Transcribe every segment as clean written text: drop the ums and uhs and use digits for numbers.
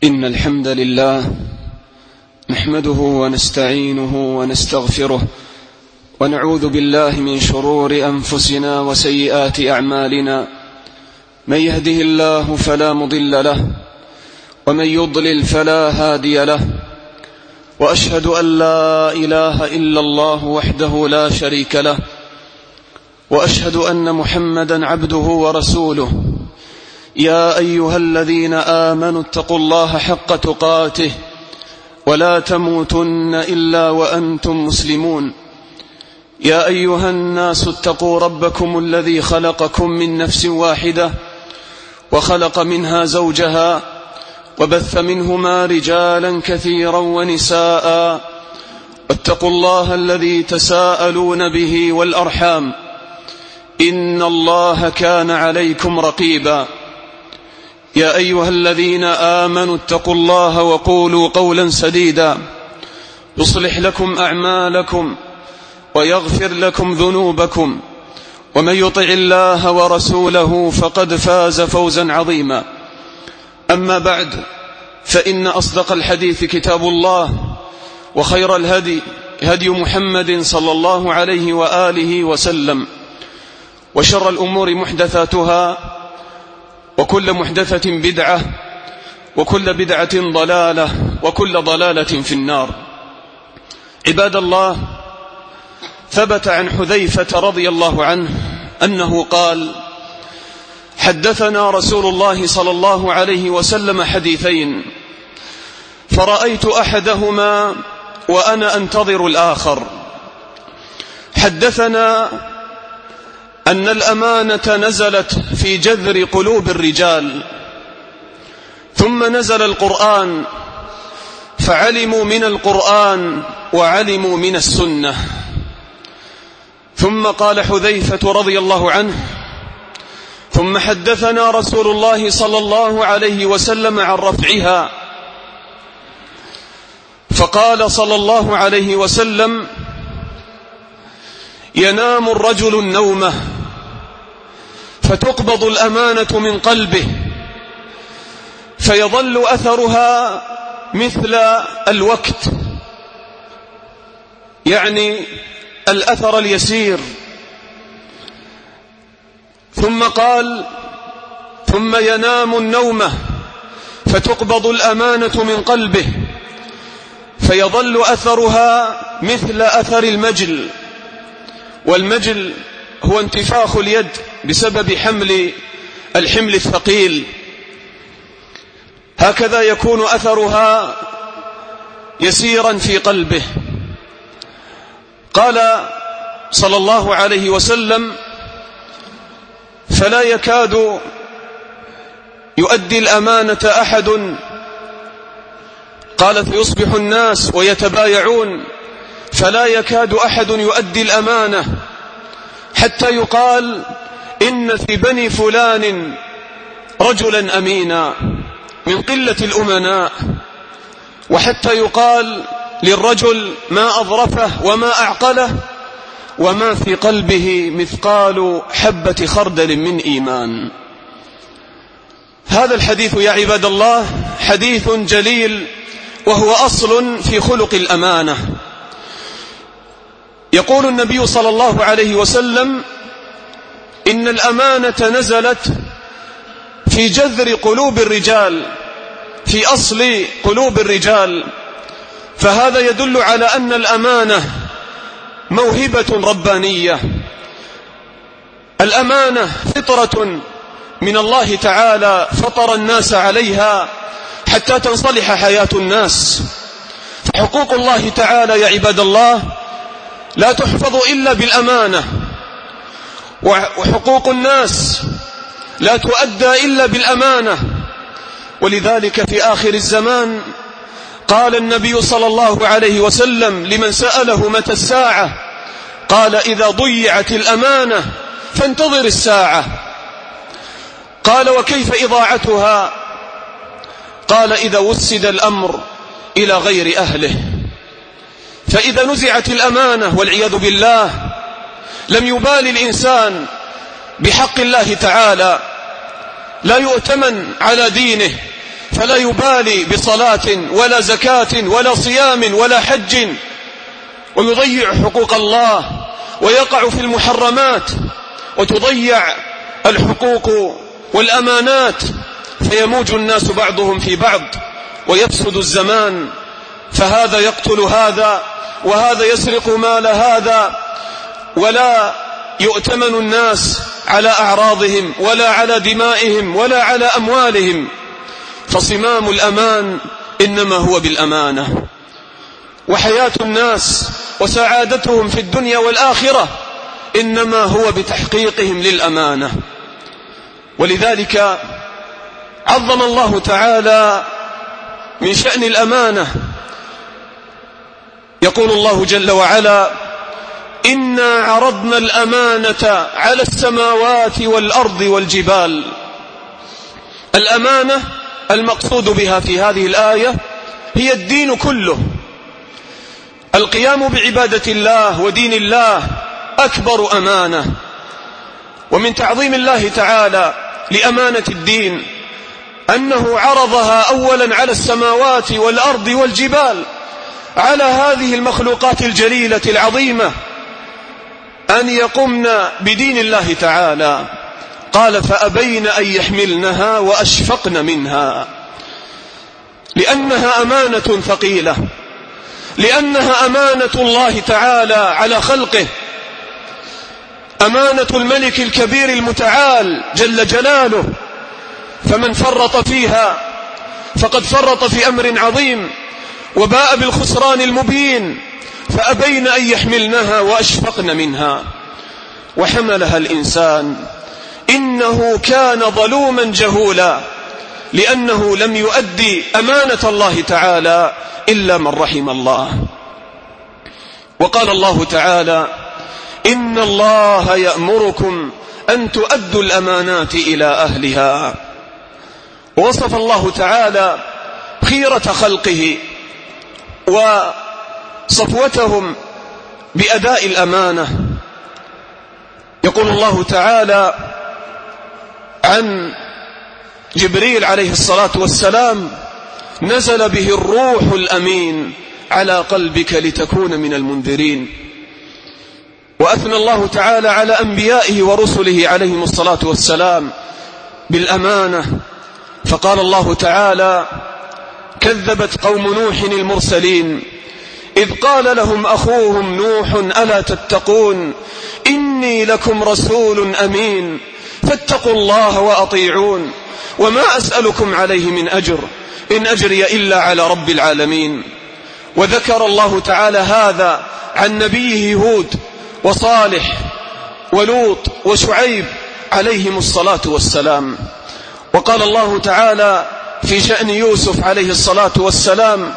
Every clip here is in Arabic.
إن الحمد لله نحمده ونستعينه ونستغفره ونعوذ بالله من شرور أنفسنا وسيئات أعمالنا. من يهده الله فلا مضل له ومن يضلل فلا هادي له، وأشهد أن لا إله إلا الله وحده لا شريك له، وأشهد أن محمدا عبده ورسوله. يا أيها الذين آمنوا اتقوا الله حق تقاته ولا تموتن إلا وأنتم مسلمون. يا أيها الناس اتقوا ربكم الذي خلقكم من نفس واحدة وخلق منها زوجها وبث منهما رجالا كثيرا ونساء، واتقوا الله الذي تساءلون به والأرحام، إن الله كان عليكم رقيبا. يا أيها الذين آمنوا اتقوا الله وقولوا قولا سديدا يصلح لكم أعمالكم ويغفر لكم ذنوبكم، ومن يطع الله ورسوله فقد فاز فوزا عظيما. أما بعد، فإن أصدق الحديث كتاب الله، وخير الهدي هدي محمد صلى الله عليه وآله وسلم، وشر الأمور محدثاتها، وكل محدثة بدعة، وكل بدعة ضلالة، وكل ضلالة في النار. عباد الله، ثبت عن حذيفة رضي الله عنه أنه قال: حدثنا رسول الله صلى الله عليه وسلم حديثين، فرأيت أحدهما وأنا أنتظر الآخر. حدثنا أن الأمانة نزلت في جذر قلوب الرجال، ثم نزل القرآن فعلموا من القرآن وعلموا من السنة. ثم قال حذيفة رضي الله عنه: ثم حدثنا رسول الله صلى الله عليه وسلم عن رفعها، فقال صلى الله عليه وسلم: ينام الرجل النومة فتقبض الأمانة من قلبه فيظل أثرها مثل الوقت، يعني الأثر اليسير. ثم قال: ثم ينام النومة فتقبض الأمانة من قلبه فيظل أثرها مثل أثر المجل، والمجل هو انتفاخ اليد بسبب الحمل الثقيل. هكذا يكون أثرها يسيرا في قلبه. قال صلى الله عليه وسلم: فلا يكاد يؤدي الأمانة أحد. قال: فيصبح الناس ويتبايعون، فلا يكاد أحد يؤدي الأمانة حتى يقال: إن في بني فلان رجلا أمينا، من قلة الأمناء. وحتى يقال للرجل: ما أظرفه وما أعقله، وما في قلبه مثقال حبة خردل من إيمان. هذا الحديث يا عباد الله حديث جليل، وهو أصل في خلق الأمانة. يقول النبي صلى الله عليه وسلم: إن الأمانة نزلت في جذر قلوب الرجال، في أصل قلوب الرجال. فهذا يدل على أن الأمانة موهبة ربانية. الأمانة فطرة من الله تعالى فطر الناس عليها حتى تنصلح حياة الناس. حقوق الله تعالى يا عباد الله لا تحفظ إلا بالأمانة، وحقوق الناس لا تؤدى إلا بالأمانة. ولذلك في آخر الزمان قال النبي صلى الله عليه وسلم لمن سأله متى الساعة، قال: إذا ضيعت الأمانة فانتظر الساعة. قال: وكيف إضاعتها؟ قال: إذا وسد الأمر إلى غير أهله. فإذا نزعت الأمانة والعياذ بالله لم يبال الإنسان بحق الله تعالى، لا يؤتمن على دينه، فلا يبالي بصلاة ولا زكاة ولا صيام ولا حج، ويضيع حقوق الله ويقع في المحرمات، وتضيع الحقوق والأمانات، فيموج الناس بعضهم في بعض ويفسد الزمان، فهذا يقتل هذا وهذا يسرق مال هذا، ولا يؤتمن الناس على أعراضهم ولا على دمائهم ولا على أموالهم. فصمام الأمان إنما هو بالأمانة، وحياة الناس وسعادتهم في الدنيا والآخرة إنما هو بتحقيقهم للأمانة. ولذلك عظم الله تعالى من شأن الأمانة. يقول الله جل وعلا: إنا عرضنا الأمانة على السماوات والأرض والجبال. الأمانة المقصود بها في هذه الآية هي الدين كله. القيام بعبادة الله ودين الله أكبر أمانة. ومن تعظيم الله تعالى لأمانة الدين أنه عرضها أولا على السماوات والأرض والجبال، على هذه المخلوقات الجليلة العظيمة، أن يقمن بدين الله تعالى. قال: فأبين أن يحملنها وأشفقن منها، لأنها أمانة ثقيلة، لأنها أمانة الله تعالى على خلقه، أمانة الملك الكبير المتعال جل جلاله. فمن فرط فيها فقد فرط في أمر عظيم وباء بالخسران المبين. فأبين أن يحملنها وأشفقن منها، وحملها الإنسان إنه كان ظلوما جهولا، لأنه لم يؤدي أمانة الله تعالى إلا من رحم الله. وقال الله تعالى: إن الله يأمركم أن تؤدوا الأمانات إلى أهلها. ووصف الله تعالى خيرة خلقه وصفوتهم بأداء الأمانة. يقول الله تعالى عن جبريل عليه الصلاة والسلام: نزل به الروح الأمين على قلبك لتكون من المنذرين. وأثنى الله تعالى على أنبيائه ورسله عليهم الصلاة والسلام بالأمانة، فقال الله تعالى: كذبت قوم نوح المرسلين إذ قال لهم أخوهم نوح ألا تتقون إني لكم رسول أمين فاتقوا الله وأطيعون وما أسألكم عليه من أجر إن أجري إلا على رب العالمين. وذكر الله تعالى هذا عن نبيه هود وصالح ولوط وشعيب عليهم الصلاة والسلام. وقال الله تعالى في شأن يوسف عليه الصلاة والسلام: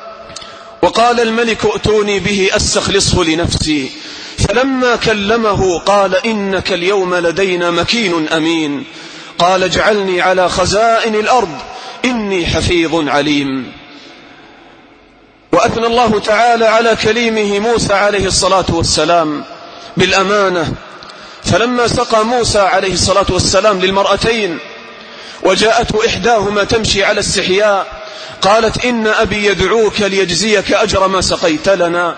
وقال الملك ائتوني به أستخلصه لنفسي فلما كلمه قال إنك اليوم لدينا مكين أمين قال اجعلني على خزائن الأرض إني حفيظ عليم. وأثنى الله تعالى على كليمه موسى عليه الصلاة والسلام بالأمانة، فلما سقى موسى عليه الصلاة والسلام للمرأتين وجاءته إحداهما تمشي على استحياء قالت إن أبي يدعوك ليجزيك أجر ما سقيت لنا.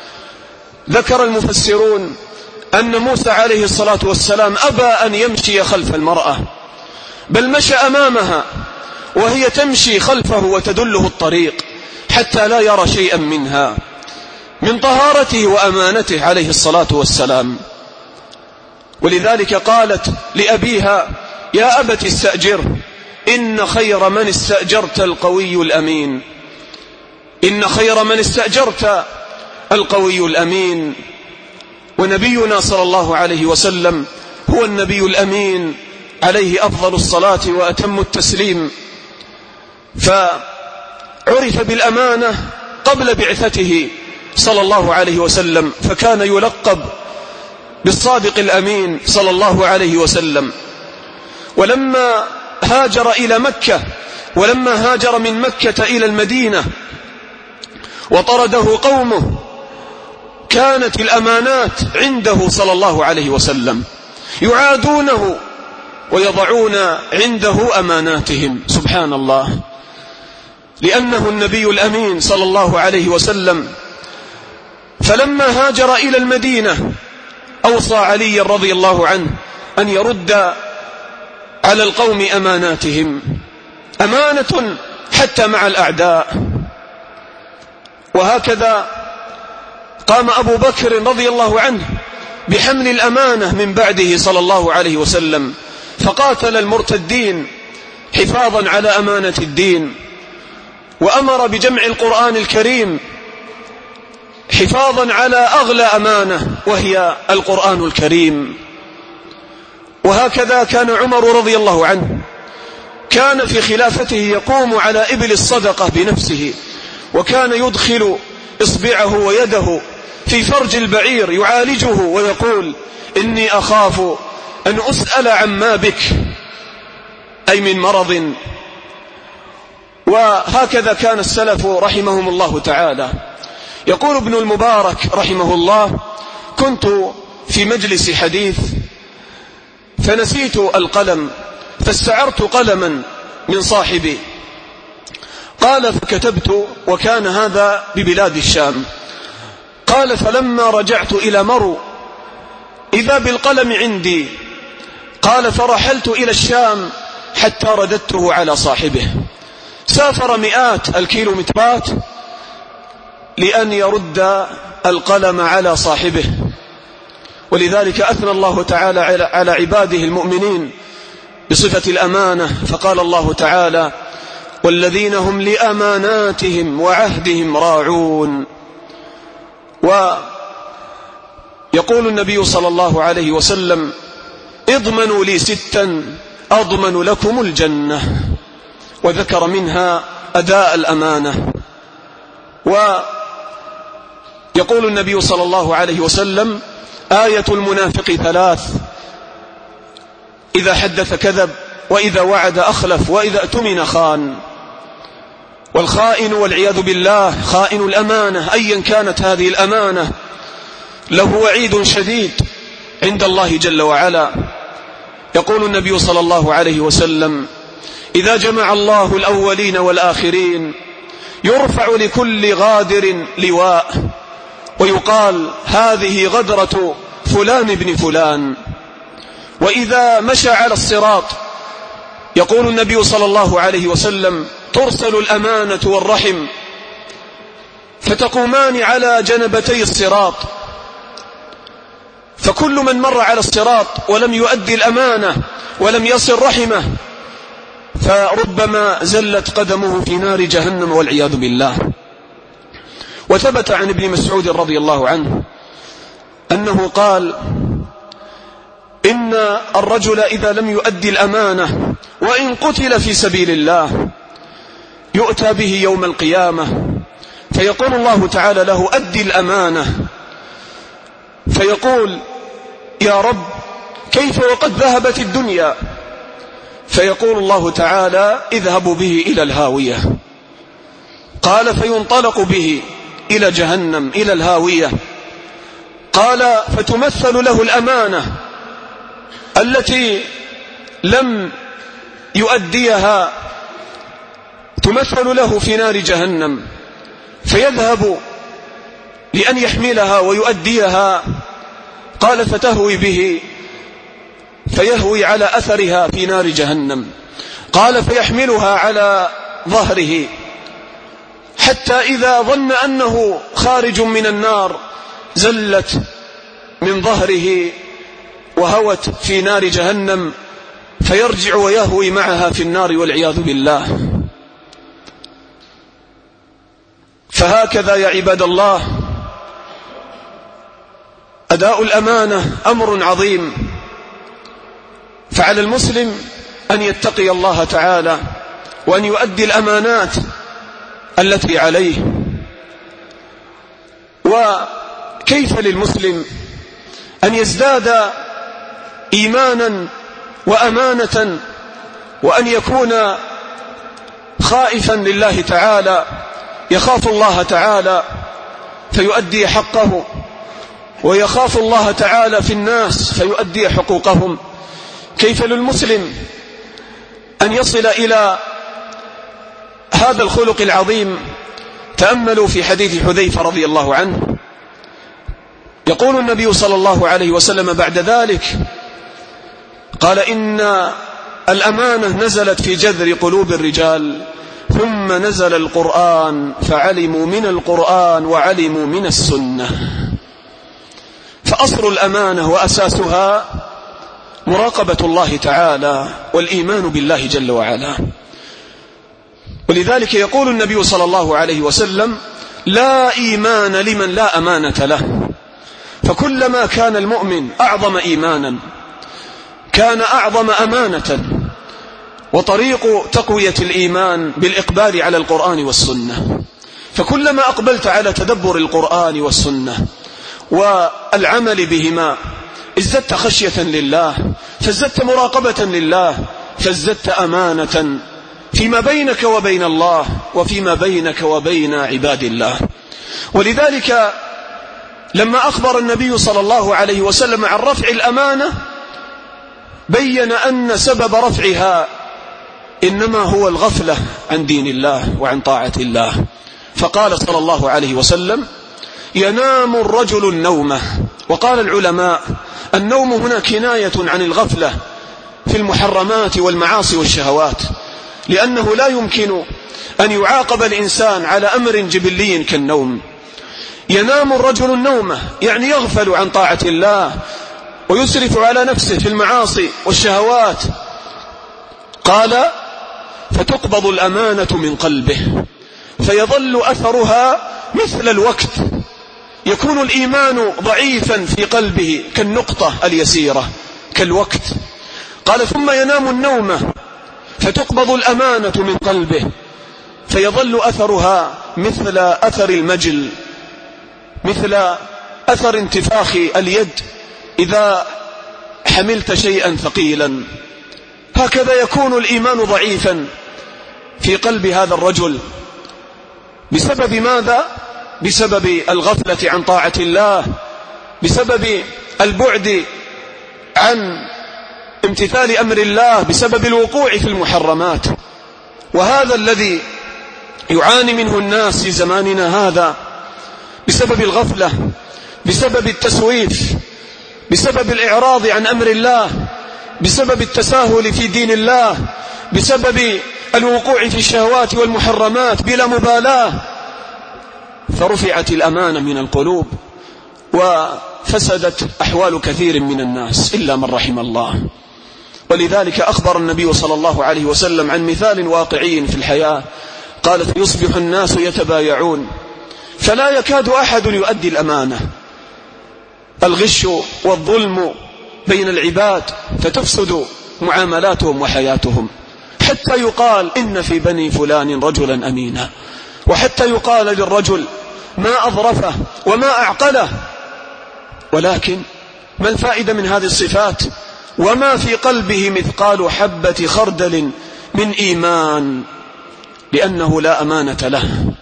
ذكر المفسرون أن موسى عليه الصلاة والسلام أبى أن يمشي خلف المرأة، بل مشى أمامها وهي تمشي خلفه وتدله الطريق حتى لا يرى شيئا منها من طهارته وأمانته عليه الصلاة والسلام. ولذلك قالت لأبيها: يا أبت استأجر إن خير من استأجرت القوي الأمين. إن خير من استأجرت القوي الأمين. ونبينا صلى الله عليه وسلم هو النبي الأمين عليه أفضل الصلاة وأتم التسليم، فعرف بالأمانة قبل بعثته صلى الله عليه وسلم، فكان يلقب بالصادق الأمين صلى الله عليه وسلم. ولما هاجر إلى مكة، ولما هاجر من مكة إلى المدينة وطرده قومه، كانت الأمانات عنده صلى الله عليه وسلم، يعادونه ويضعون عنده أماناتهم. سبحان الله، لأنه النبي الأمين صلى الله عليه وسلم. فلما هاجر إلى المدينة أوصى علي رضي الله عنه أن يرد على القوم أماناتهم، أمانة حتى مع الأعداء. وهكذا قام أبو بكر رضي الله عنه بحمل الأمانة من بعده صلى الله عليه وسلم، فقاتل المرتدين حفاظا على أمانة الدين، وأمر بجمع القرآن الكريم حفاظا على أغلى أمانة وهي القرآن الكريم. وهكذا كان عمر رضي الله عنه، كان في خلافته يقوم على إبل الصدقة بنفسه، وكان يدخل إصبعه ويده في فرج البعير يعالجه ويقول: إني أخاف أن أسأل عما بك، أي من مرض. وهكذا كان السلف رحمهم الله تعالى. يقول ابن المبارك رحمه الله: كنت في مجلس حديث فنسيت القلم فاستعرت قلما من صاحبي، قال فكتبت، وكان هذا ببلاد الشام. قال فلما رجعت إلى مرو إذا بالقلم عندي، قال فرحلت إلى الشام حتى رددته على صاحبه. سافر مئات الكيلومترات لأن يرد القلم على صاحبه. ولذلك أثنى الله تعالى على عباده المؤمنين بصفة الأمانة، فقال الله تعالى: والذين هم لأماناتهم وعهدهم راعون. ويقول النبي صلى الله عليه وسلم: اضمنوا لي 6 أضمن لكم الجنة، وذكر منها أداء الأمانة. ويقول النبي صلى الله عليه وسلم: آية المنافق 3: إذا حدث كذب، وإذا وعد أخلف، وإذا اؤتمن خان. والخائن والعياذ بالله خائن الأمانة أيا كانت هذه الأمانة له وعيد شديد عند الله جل وعلا. يقول النبي صلى الله عليه وسلم: إذا جمع الله الأولين والآخرين يرفع لكل غادر لواء، ويقال: هذه غدرة فلان بن فلان. وإذا مشى على الصراط، يقول النبي صلى الله عليه وسلم: ترسل الأمانة والرحم فتقومان على جنبتي الصراط، فكل من مر على الصراط ولم يؤدي الأمانة ولم يصل رحمه فربما زلت قدمه في نار جهنم والعياذ بالله. وثبت عن ابن مسعود رضي الله عنه أنه قال: إن الرجل إذا لم يؤدي الأمانة وإن قتل في سبيل الله يؤتى به يوم القيامة فيقول الله تعالى له: أدي الأمانة، فيقول: يا رب كيف وقد ذهبت الدنيا؟ فيقول الله تعالى: اذهبوا به إلى الهاوية. قال: فينطلق به إلى جهنم إلى الهاوية. قال: فتمثل له الأمانة التي لم يؤديها، تمثل له في نار جهنم، فيذهب لأن يحملها ويؤديها. قال: فتهوي به، فيهوي على أثرها في نار جهنم. قال: فيحملها على ظهره حتى إذا ظن أنه خارج من النار زلت من ظهره وهوت في نار جهنم، فيرجع ويهوي معها في النار والعياذ بالله. فهكذا يا عباد الله أداء الأمانة أمر عظيم، فعلى المسلم أن يتقي الله تعالى وأن يؤدي الأمانات التي عليه. وكيف للمسلم أن يزداد إيمانا وأمانة وأن يكون خائفا لله تعالى، يخاف الله تعالى فيؤدي حقه، ويخاف الله تعالى في الناس فيؤدي حقوقهم. كيف للمسلم أن يصل إلى هذا الخلق العظيم تأملوا في حديث حذيفة رضي الله عنه. يقول النبي صلى الله عليه وسلم بعد ذلك قال: إن الأمانة نزلت في جذر قلوب الرجال ثم نزل القرآن فعلموا من القرآن وعلموا من السنة. فأصل الأمانة وأساسها مراقبة الله تعالى والإيمان بالله جل وعلا. ولذلك يقول النبي صلى الله عليه وسلم: لا إيمان لمن لا أمانة له. فكلما كان المؤمن أعظم إيمانا كان أعظم أمانة. وطريق تقوية الإيمان بالإقبال على القرآن والسنة. فكلما أقبلت على تدبر القرآن والسنة والعمل بهما ازددت خشية لله، فازددت مراقبة لله، فازددت أمانة فيما بينك وبين الله وفيما بينك وبين عباد الله. ولذلك لما أخبر النبي صلى الله عليه وسلم عن رفع الأمانة بين أن سبب رفعها إنما هو الغفلة عن دين الله وعن طاعة الله. فقال صلى الله عليه وسلم: ينام الرجل النومة. وقال العلماء: النوم هنا كناية عن الغفلة في المحرمات والمعاصي والشهوات، لأنه لا يمكن أن يعاقب الإنسان على أمر جبلي كالنوم. ينام الرجل النومة يعني يغفل عن طاعة الله ويسرف على نفسه في المعاصي والشهوات. قال: فتقبض الأمانة من قلبه فيظل أثرها مثل الوقت. يكون الإيمان ضعيفا في قلبه كالنقطة اليسيرة كالوقت. قال: ثم ينام النومة فتقبض الأمانة من قلبه فيظل أثرها مثل أثر المجل، مثل أثر انتفاخ اليد إذا حملت شيئا ثقيلا. هكذا يكون الإيمان ضعيفا في قلب هذا الرجل. بسبب ماذا؟ بسبب الغفلة عن طاعة الله، بسبب البعد عن امتثال أمر الله، بسبب الوقوع في المحرمات. وهذا الذي يعاني منه الناس في زماننا هذا بسبب الغفلة، بسبب التسويف، بسبب الإعراض عن أمر الله، بسبب التساهل في دين الله، بسبب الوقوع في الشهوات والمحرمات بلا مبالاة. فرفعت الأمانة من القلوب وفسدت أحوال كثير من الناس إلا من رحم الله. ولذلك أخبر النبي صلى الله عليه وسلم عن مثال واقعي في الحياة. قال: فيصبح الناس يتبايعون فلا يكاد أحد يؤدي الأمانة. الغش والظلم بين العباد فتفسد معاملاتهم وحياتهم، حتى يقال: إن في بني فلان رجلا أمينا، وحتى يقال للرجل: ما أظرفه وما أعقله. ولكن ما الفائدة من هذه الصفات وما في قلبه مثقال حبة خردل من إيمان؟ لأنه لا أمانة له.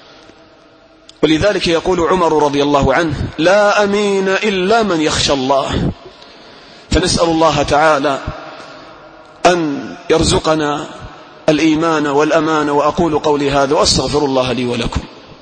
ولذلك يقول عمر رضي الله عنه: لا أمين إلا من يخشى الله. فنسأل الله تعالى أن يرزقنا الإيمان والأمان. وأقول قولي هذا وأستغفر الله لي ولكم.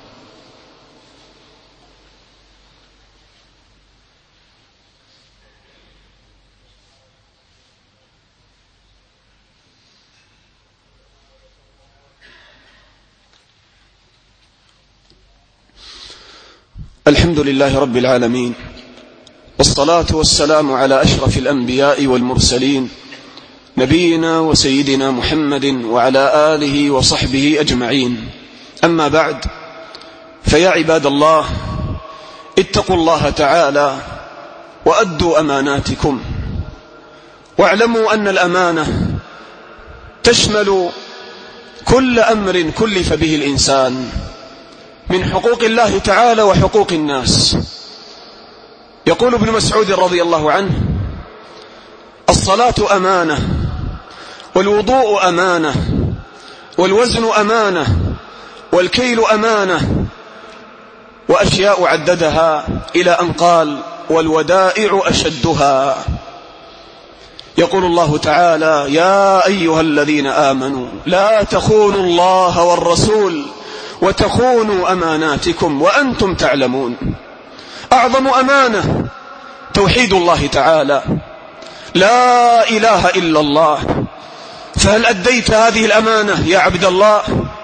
الحمد لله رب العالمين، والصلاة والسلام على أشرف الأنبياء والمرسلين، نبينا وسيدنا محمد وعلى آله وصحبه أجمعين. أما بعد، فيا عباد الله، اتقوا الله تعالى وأدوا أماناتكم، واعلموا أن الأمانة تشمل كل أمر كلف به الإنسان من حقوق الله تعالى وحقوق الناس. يقول ابن مسعود رضي الله عنه: الصلاة أمانة، والوضوء أمانة، والوزن أمانة، والكيل أمانة، وأشياء عددها إلى أن قال: والودائع أشدها. يقول الله تعالى: يا أيها الذين آمنوا لا تخونوا الله والرسول وتخونوا أماناتكم وأنتم تعلمون. أعظم أمانة توحيد الله تعالى، لا إله إلا الله. فهل أديت هذه الأمانة يا عبد الله؟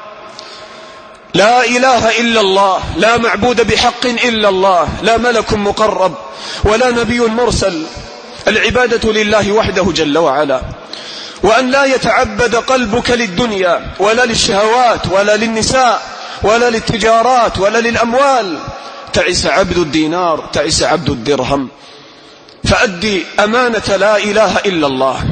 لا إله إلا الله، لا معبود بحق إلا الله، لا ملك مقرب ولا نبي مرسل، العبادة لله وحده جل وعلا. وأن لا يتعبد قلبك للدنيا ولا للشهوات ولا للنساء ولا للتجارات ولا للأموال. تعس عبد الدينار، تعس عبد الدرهم. فأدي أمانة لا إله إلا الله.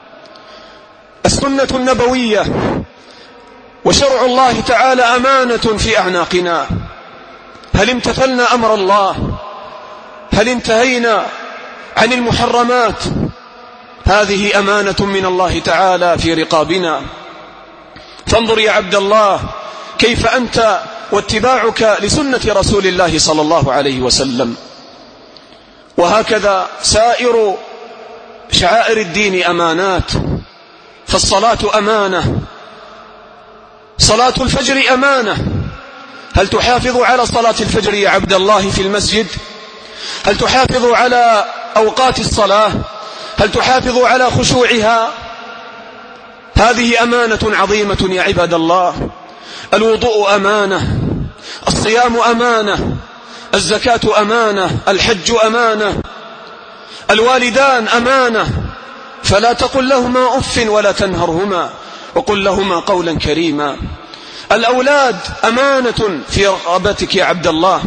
السنة النبوية وشرع الله تعالى أمانة في أعناقنا. هل امتثلنا أمر الله؟ هل انتهينا عن المحرمات؟ هذه أمانة من الله تعالى في رقابنا. فانظر يا عبد الله كيف أنت واتباعك لسنة رسول الله صلى الله عليه وسلم. وهكذا سائر شعائر الدين أمانات. فالصلاة أمانة، صلاة الفجر أمانة. هل تحافظ على صلاة الفجر يا عبد الله في المسجد؟ هل تحافظ على أوقات الصلاة؟ هل تحافظ على خشوعها؟ هذه أمانة عظيمة يا عباد الله. الوضوء أمانة، الصيام أمانة، الزكاة أمانة، الحج أمانة، الوالدان أمانة. فلا تقل لهما أف ولا تنهرهما وقل لهما قولا كريما. الأولاد أمانة في رقبتك يا عبد الله.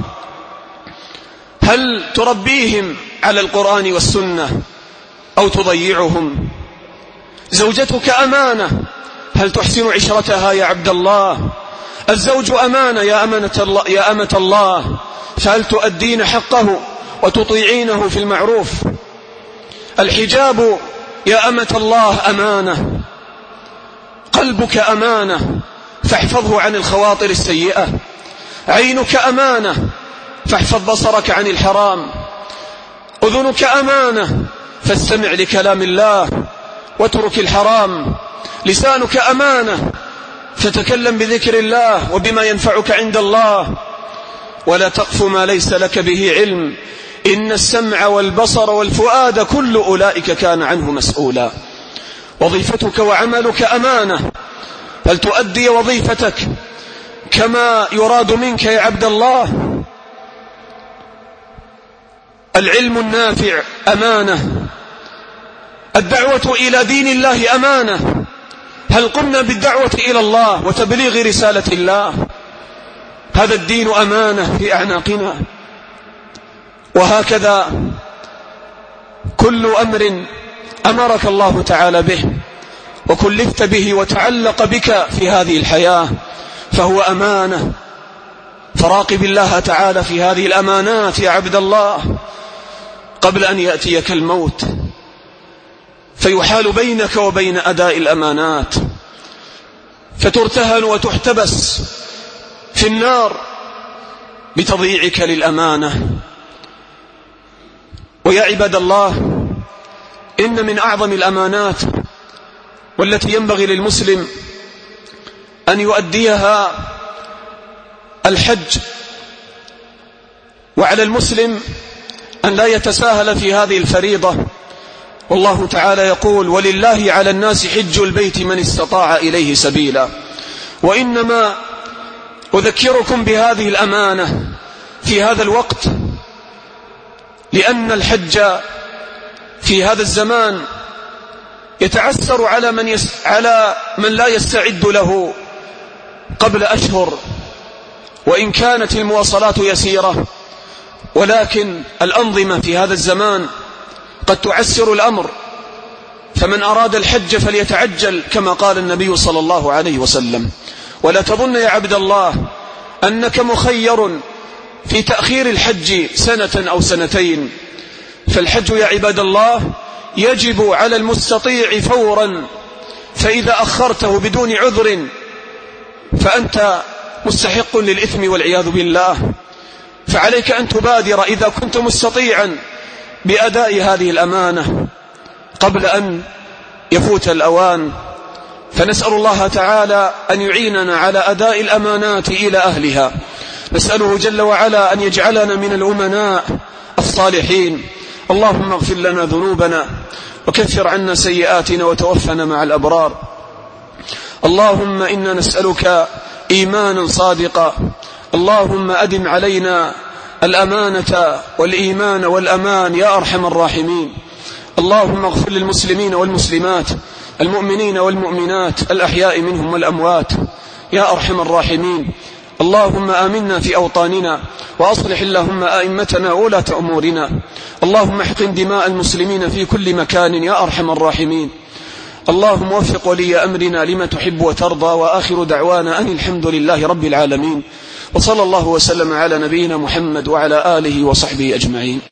هل تربيهم على القرآن والسنة أو تضيعهم؟ زوجتك أمانة، هل تحسن عشرتها يا عبد الله؟ الزوج أمانة يا أمة الله، فهل تؤدين حقه وتطيعينه في المعروف؟ الحجاب يا أمة الله أمانة. قلبك أمانة، فاحفظه عن الخواطر السيئة. عينك أمانة، فاحفظ بصرك عن الحرام. أذنك أمانة، فاستمع لكلام الله واترك الحرام. لسانك أمانة، فتكلم بذكر الله وبما ينفعك عند الله. ولا تقف ما ليس لك به علم، إن السمع والبصر والفؤاد كل أولئك كان عنه مسؤولا. وظيفتك وعملك أمانة. هل تؤدي وظيفتك كما يراد منك يا عبد الله؟ العلم النافع أمانة. الدعوة إلى دين الله أمانة. هل قمنا بالدعوة إلى الله وتبليغ رسالة الله؟ هذا الدين أمانة في أعناقنا. وهكذا كل أمر أمرك الله تعالى به وكلفت به وتعلق بك في هذه الحياة فهو أمانة. فراقب الله تعالى في هذه الأمانات يا عبد الله قبل أن يأتيك الموت فيحال بينك وبين أداء الأمانات، فترتهن وتحتبس في النار بتضييعك للأمانة. ويا عباد الله، إن من أعظم الأمانات والتي ينبغي للمسلم أن يؤديها الحج. وعلى المسلم أن لا يتساهل في هذه الفريضة. والله تعالى يقول: ولله على الناس حج البيت من استطاع إليه سبيلا. وإنما أذكركم بهذه الأمانة في هذا الوقت لأن الحج في هذا الزمان يتعسر على من لا يستعد له قبل أشهر، وإن كانت المواصلات يسيرة، ولكن الأنظمة في هذا الزمان قد تعسر الأمر. فمن أراد الحج فليتعجل كما قال النبي صلى الله عليه وسلم. ولا تظن يا عبد الله أنك مخير في تأخير الحج سنة أو سنتين. فالحج يا عباد الله يجب على المستطيع فورا، فإذا أخرته بدون عذر فأنت مستحق للإثم والعياذ بالله. فعليك أن تبادر إذا كنت مستطيعا بأداء هذه الأمانة قبل أن يفوت الأوان، فنسأل الله تعالى أن يعيننا على أداء الأمانات إلى أهلها. نسأله جل وعلا أن يجعلنا من الأمناء الصالحين. اللهم اغفر لنا ذنوبنا وكفر عنا سيئاتنا وتوفنا مع الأبرار. اللهم إنا نسألك إيمانا صادقا. اللهم أدم علينا الأمانة والإيمان والأمان يا أرحم الراحمين. اللهم اغفر للمسلمين والمسلمات، المؤمنين والمؤمنات، الأحياء منهم والأموات يا أرحم الراحمين. اللهم آمنا في أوطاننا، وأصلح اللهم أئمتنا وولاة أمورنا. اللهم احقن دماء المسلمين في كل مكان يا أرحم الراحمين. اللهم وفق ولي أمرنا لما تحب وترضى. وآخر دعوانا أن الحمد لله رب العالمين، وصلى الله وسلم على نبينا محمد وعلى آله وصحبه أجمعين.